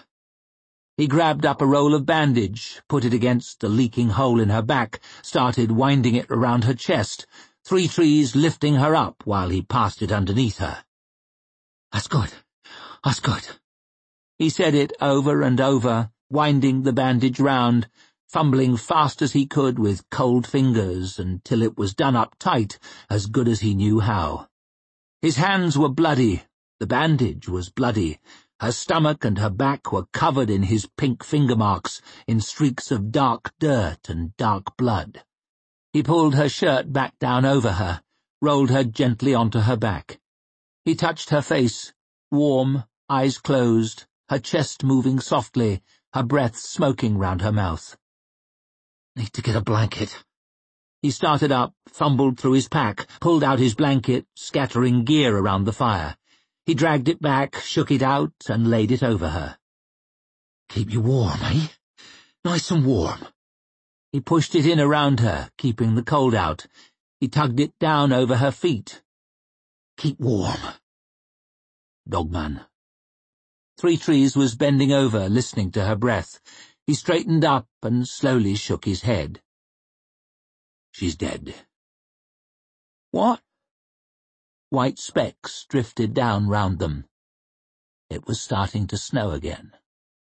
He grabbed up a roll of bandage, put it against the leaking hole in her back, started winding it around her chest, Three Trees lifting her up while he passed it underneath her. "That's good. That's good." He said it over and over, winding the bandage round, fumbling fast as he could with cold fingers until it was done up tight, as good as he knew how. His hands were bloody, the bandage was bloody, her stomach and her back were covered in his pink finger marks, in streaks of dark dirt and dark blood. He pulled her shirt back down over her, rolled her gently onto her back. He touched her face, warm, eyes closed, her chest moving softly, her breath smoking round her mouth. "Need to get a blanket." He started up, fumbled through his pack, pulled out his blanket, scattering gear around the fire. He dragged it back, shook it out, and laid it over her. "Keep you warm, eh? Nice and warm." He pushed it in around her, keeping the cold out. He tugged it down over her feet. "Keep warm." Dogman. Three Trees was bending over, listening to her breath. He straightened up and slowly shook his head. "She's dead." "What?" White specks drifted down round them. It was starting to snow again.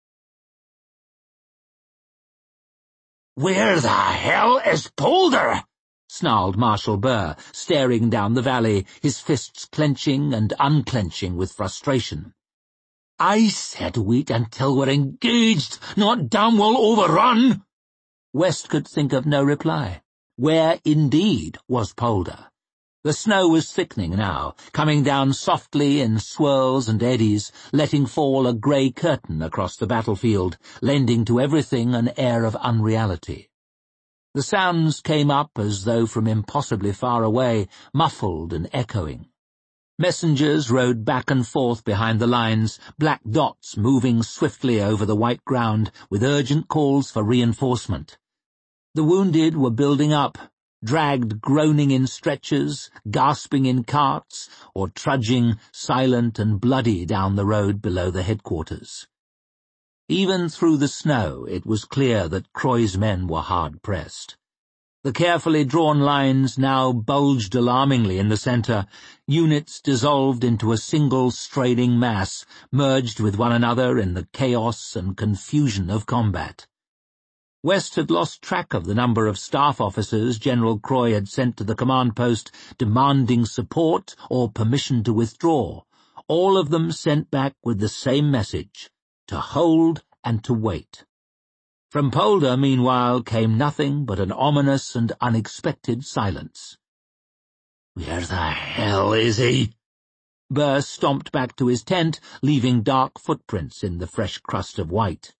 "Where the hell is Polder?" snarled Marshal Burr, staring down the valley, his fists clenching and unclenching with frustration. "I said wait until we're engaged, not damn well overrun." West could think of no reply. Where, indeed, was Polder? The snow was thickening now, coming down softly in swirls and eddies, letting fall a grey curtain across the battlefield, lending to everything an air of unreality. The sounds came up as though from impossibly far away, muffled and echoing. Messengers rode back and forth behind the lines, black dots moving swiftly over the white ground with urgent calls for reinforcement. The wounded were building up, dragged groaning in stretchers, gasping in carts, or trudging, silent and bloody, down the road below the headquarters. Even through the snow it was clear that Croy's men were hard-pressed. The carefully drawn lines now bulged alarmingly in the centre, units dissolved into a single straining mass, merged with one another in the chaos and confusion of combat. West had lost track of the number of staff officers General Croy had sent to the command post demanding support or permission to withdraw, all of them sent back with the same message: to hold and to wait. From Polder, meanwhile, came nothing but an ominous and unexpected silence. "Where the hell is he?" Burr stomped back to his tent, leaving dark footprints in the fresh crust of white.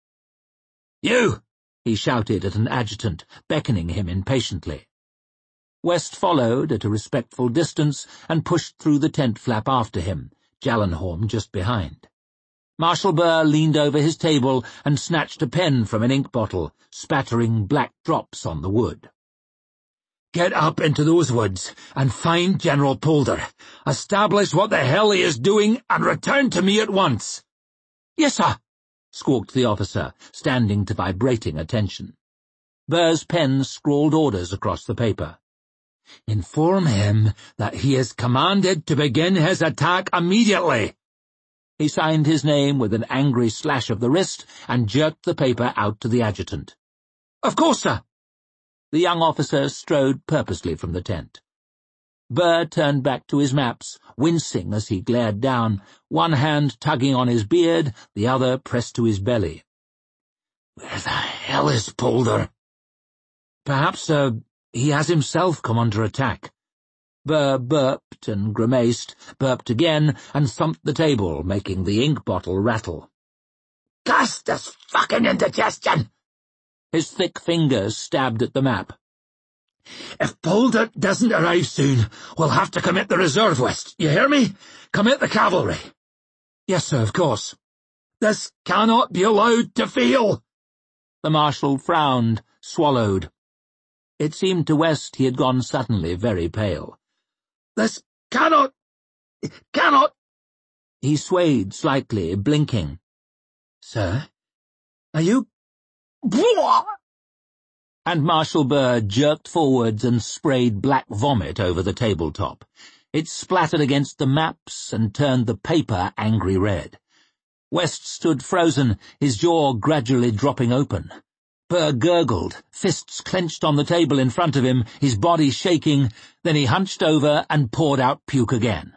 "You!" he shouted at an adjutant, beckoning him impatiently. West followed at a respectful distance and pushed through the tent flap after him, Jallenhorm just behind. Marshal Burr leaned over his table and snatched a pen from an ink bottle, spattering black drops on the wood. "Get up into those woods and find General Polder. Establish what the hell he is doing and return to me at once." "Yes, sir," squawked the officer, standing to vibrating attention. Burr's pen scrawled orders across the paper. "Inform him that he is commanded to begin his attack immediately." He signed his name with an angry slash of the wrist and jerked the paper out to the adjutant. "Of course, sir." The young officer strode purposely from the tent. Burr turned back to his maps, wincing as he glared down, one hand tugging on his beard, the other pressed to his belly. "Where the hell is Polder?" "Perhaps, he has himself come under attack." Burr burped and grimaced, burped again, and thumped the table, making the ink bottle rattle. "Curse this fucking indigestion!" His thick fingers stabbed at the map. "If Polder doesn't arrive soon, we'll have to commit the reserve, West. You hear me? Commit the cavalry." "Yes, sir, of course." "This cannot be allowed to fail." The Marshal frowned, swallowed. It seemed to West he had gone suddenly very pale. "This cannot. He swayed slightly, blinking. "Sir, are you—" And Marshal Burr jerked forwards and sprayed black vomit over the tabletop. It splattered against the maps and turned the paper angry red. West stood frozen, his jaw gradually dropping open. Burr gurgled, fists clenched on the table in front of him, his body shaking, then he hunched over and poured out puke again.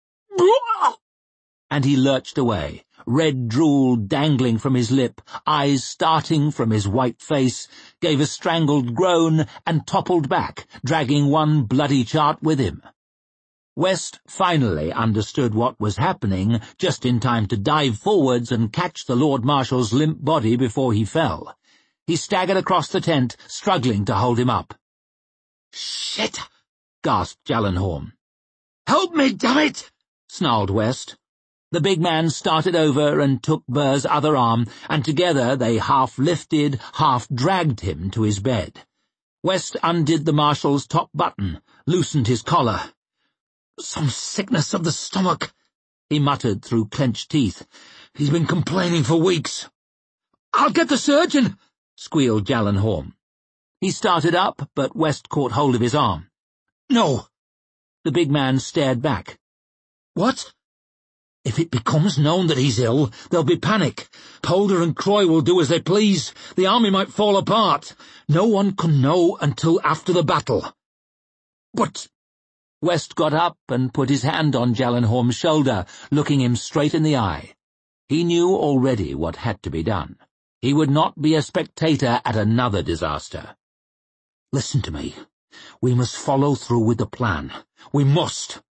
And he lurched away, red drool dangling from his lip, eyes starting from his white face, gave a strangled groan, and toppled back, dragging one bloody chart with him. West finally understood what was happening, just in time to dive forwards and catch the Lord Marshal's limp body before he fell. He staggered across the tent, struggling to hold him up. "Shit!" gasped Jallenhorm. "Help me, damn it!" snarled West. The big man started over and took Burr's other arm, and together they half lifted, half dragged him to his bed. West undid the Marshal's top button, loosened his collar. "Some sickness of the stomach," he muttered through clenched teeth. "He's been complaining for weeks." "I'll get the surgeon," squealed Jallenhorm. He started up, but West caught hold of his arm. "No." The big man stared back. "What?" If it becomes known that he's ill, there'll be panic. Polder and Croy will do as they please. The army might fall apart. No one can know until after the battle. But West got up and put his hand on Gjallarhorn's shoulder, looking him straight in the eye. He knew already what had to be done. He would not be a spectator at another disaster. Listen to me. We must follow through with the plan. We must.